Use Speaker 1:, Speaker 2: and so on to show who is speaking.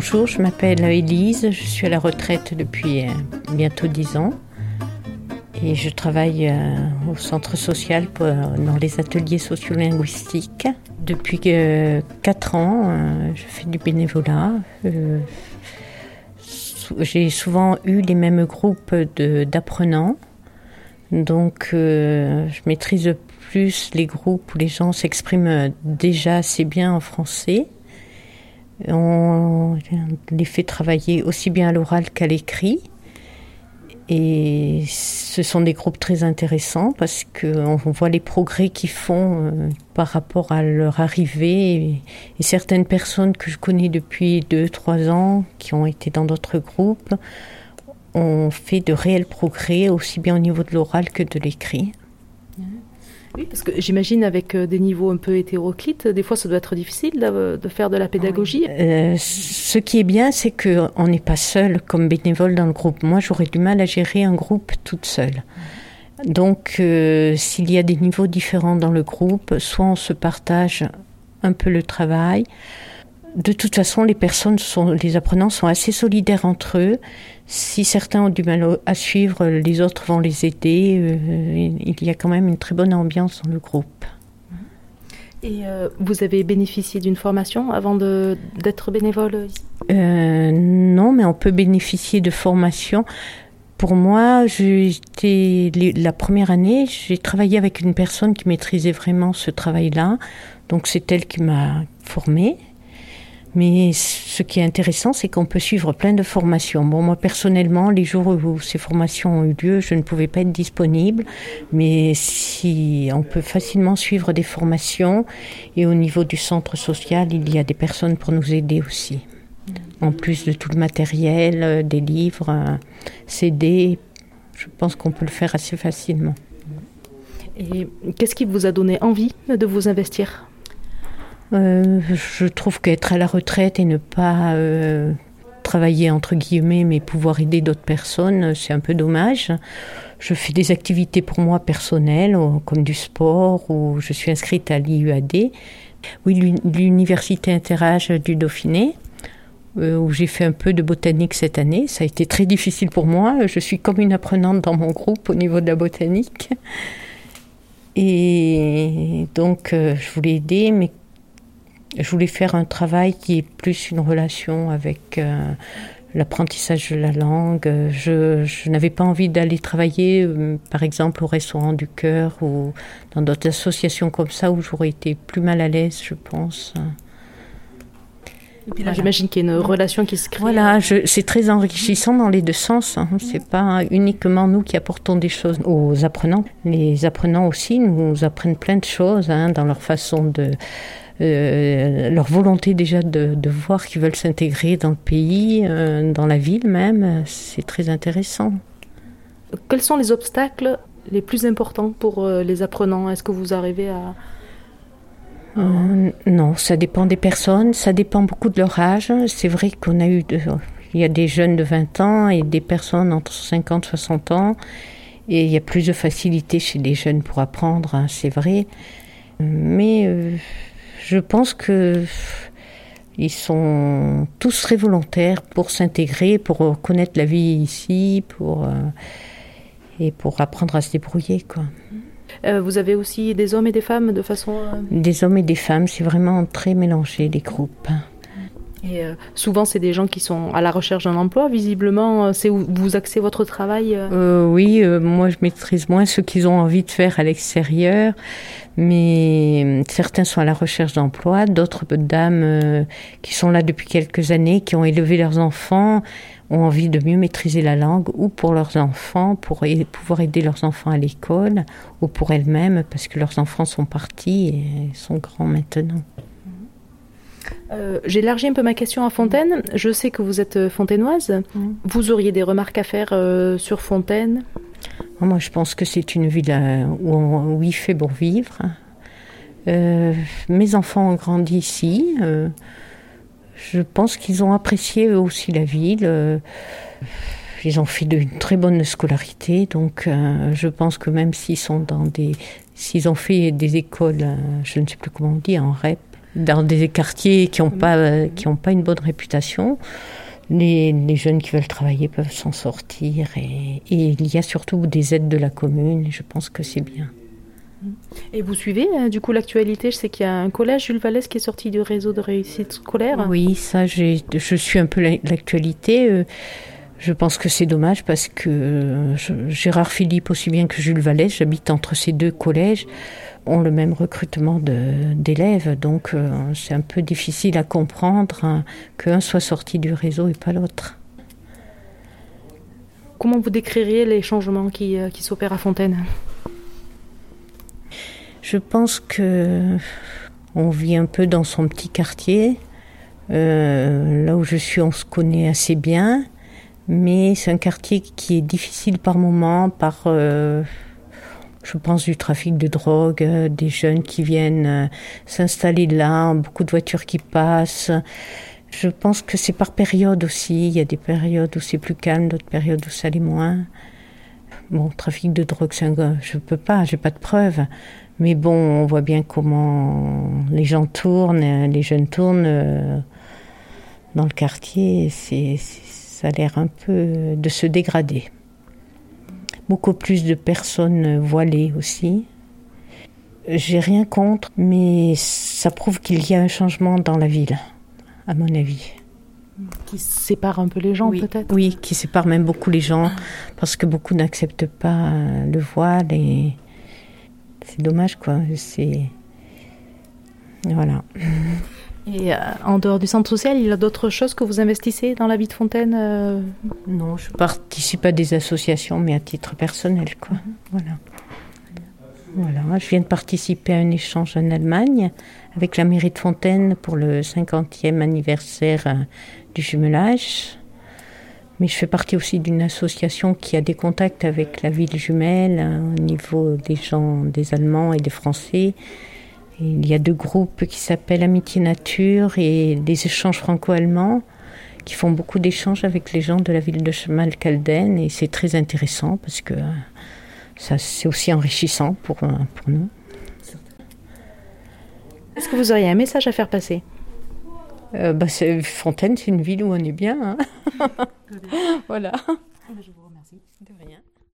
Speaker 1: Bonjour, je m'appelle Élise, je suis à la retraite depuis bientôt 10 ans et je travaille au centre social dans les ateliers sociolinguistiques. Depuis 4 ans, je fais du bénévolat. J'ai souvent eu les mêmes groupes d'apprenants, donc je maîtrise plus les groupes où les gens s'expriment déjà assez bien en français. On les fait travailler aussi bien à l'oral qu'à l'écrit. Et ce sont des groupes très intéressants parce qu'on voit les progrès qu'ils font par rapport à leur arrivée. Et certaines personnes que je connais depuis 2-3 ans, qui ont été dans d'autres groupes, ont fait de réels progrès, aussi bien au niveau de l'oral que de l'écrit.
Speaker 2: Oui, parce que j'imagine avec des niveaux un peu hétéroclites, des fois ça doit être difficile de faire de la pédagogie.
Speaker 1: Ce qui est bien, c'est qu'on n'est pas seul comme bénévole dans le groupe. Moi, j'aurais du mal à gérer un groupe toute seule. Donc, s'il y a des niveaux différents dans le groupe, soit on se partage un peu le travail. De toute façon, les apprenants sont assez solidaires entre eux. Si certains ont du mal à suivre, les autres vont les aider. Il y a quand même une très bonne ambiance dans le groupe.
Speaker 2: Et vous avez bénéficié d'une formation avant d'être bénévole ici ?
Speaker 1: Non, mais on peut bénéficier de formation. Pour moi, la première année, j'ai travaillé avec une personne qui maîtrisait vraiment ce travail-là. Donc c'est elle qui m'a formée. Mais ce qui est intéressant, c'est qu'on peut suivre plein de formations. Bon, moi, personnellement, les jours où ces formations ont eu lieu, je ne pouvais pas être disponible. Mais si on peut facilement suivre des formations, et au niveau du centre social, il y a des personnes pour nous aider aussi. En plus de tout le matériel, des livres, CD, je pense qu'on peut le faire assez facilement.
Speaker 2: Et qu'est-ce qui vous a donné envie de vous investir ?
Speaker 1: Je trouve qu'être à la retraite et ne pas travailler entre guillemets, mais pouvoir aider d'autres personnes, c'est un peu dommage. Je fais des activités pour moi personnelles, comme du sport, ou je suis inscrite à l'IUAD. Oui, l'université interage du Dauphiné, où j'ai fait un peu de botanique cette année. Ça a été très difficile pour moi. Je suis comme une apprenante dans mon groupe au niveau de la botanique. Et donc, je voulais aider, mais je voulais faire un travail qui est plus une relation avec l'apprentissage de la langue. Je n'avais pas envie d'aller travailler, par exemple, au Restaurant du Cœur ou dans d'autres associations comme ça où j'aurais été plus mal à l'aise, je pense.
Speaker 2: Et puis là, j'imagine qu'il y a une relation qui se crée.
Speaker 1: Voilà, c'est très enrichissant dans les deux sens. C'est pas uniquement nous qui apportons des choses aux apprenants. Les apprenants aussi nous apprennent plein de choses dans leur façon de... leur volonté déjà de voir qu'ils veulent s'intégrer dans le pays, dans la ville même, c'est très intéressant.
Speaker 2: Quels sont les obstacles les plus importants pour les apprenants ? Est-ce que vous arrivez à...
Speaker 1: Non, ça dépend des personnes, ça dépend beaucoup de leur âge. C'est vrai il y a des jeunes de 20 ans et des personnes entre 50 et 60 ans. Et il y a plus de facilité chez les jeunes pour apprendre, c'est vrai. Mais... je pense qu'ils sont tous très volontaires pour s'intégrer, pour connaître la vie ici, et pour apprendre à se débrouiller, quoi.
Speaker 2: Vous avez aussi des hommes et des femmes de façon...
Speaker 1: Des hommes et des femmes, c'est vraiment très mélangé, les groupes.
Speaker 2: Et souvent, c'est des gens qui sont à la recherche d'un emploi. Visiblement, c'est où vous axez votre travail
Speaker 1: Oui, moi, je maîtrise moins ce qu'ils ont envie de faire à l'extérieur. Mais certains sont à la recherche d'emploi. D'autres dames qui sont là depuis quelques années, qui ont élevé leurs enfants, ont envie de mieux maîtriser la langue, ou pour leurs enfants, pour pouvoir aider leurs enfants à l'école, ou pour elles-mêmes, parce que leurs enfants sont partis et sont grands maintenant.
Speaker 2: J'ai élargi un peu ma question à Fontaine. Je sais que vous êtes fontainoise. Vous auriez des remarques à faire sur Fontaine ?
Speaker 1: Moi, je pense que c'est une ville où il fait bon vivre. Mes enfants ont grandi ici. Je pense qu'ils ont apprécié eux aussi la ville. Ils ont fait une très bonne scolarité. Donc, je pense que même s'ils ont fait des écoles, je ne sais plus comment on dit, en REP, dans des quartiers qui n'ont pas une bonne réputation. Les jeunes qui veulent travailler peuvent s'en sortir et il y a surtout des aides de la commune et je pense que c'est bien.
Speaker 2: Et vous suivez du coup l'actualité? Je sais qu'il y a un collège Jules Vallès qui est sorti du réseau de réussite scolaire.
Speaker 1: Oui, ça, je suis un peu l'actualité. Je pense que c'est dommage parce que Gérard Philippe, aussi bien que Jules Vallès, j'habite entre ces deux collèges, ont le même recrutement d'élèves. Donc c'est un peu difficile à comprendre qu'un soit sorti du réseau et pas l'autre.
Speaker 2: Comment vous décririez les changements qui s'opèrent à Fontaine?
Speaker 1: Je pense que on vit un peu dans son petit quartier. Là où je suis, on se connaît assez bien. Mais c'est un quartier qui est difficile par moments, je pense, du trafic de drogue, des jeunes qui viennent s'installer là, beaucoup de voitures qui passent. Je pense que c'est par période aussi. Il y a des périodes où c'est plus calme, d'autres périodes où ça l'est moins. Bon, trafic de drogue, je peux pas, j'ai pas de preuves. Mais bon, on voit bien comment les gens tournent, les jeunes tournent dans le quartier. Ça a l'air un peu de se dégrader. Beaucoup plus de personnes voilées aussi. J'ai rien contre, mais ça prouve qu'il y a un changement dans la ville, à mon avis.
Speaker 2: Qui sépare un peu les gens, peut-être?
Speaker 1: Oui, qui sépare même beaucoup les gens, parce que beaucoup n'acceptent pas le voile et c'est dommage, quoi. Voilà.
Speaker 2: Et en dehors du centre social, il y a d'autres choses que vous investissez dans la vie de Fontaine?
Speaker 1: Non, je participe à des associations, mais à titre personnel, quoi. Voilà, je viens de participer à un échange en Allemagne avec la mairie de Fontaine pour le 50e anniversaire du jumelage. Mais je fais partie aussi d'une association qui a des contacts avec la ville jumelle au niveau des gens, des Allemands et des Français. Et il y a 2 groupes qui s'appellent Amitié Nature et des échanges franco-allemands qui font beaucoup d'échanges avec les gens de la ville de Schmalkalden. Et c'est très intéressant parce que ça, c'est aussi enrichissant pour nous.
Speaker 2: Est-ce que vous auriez un message à faire passer?
Speaker 1: Fontaine, c'est une ville où on est bien. Hein. Voilà.
Speaker 2: Je vous remercie.
Speaker 1: De rien.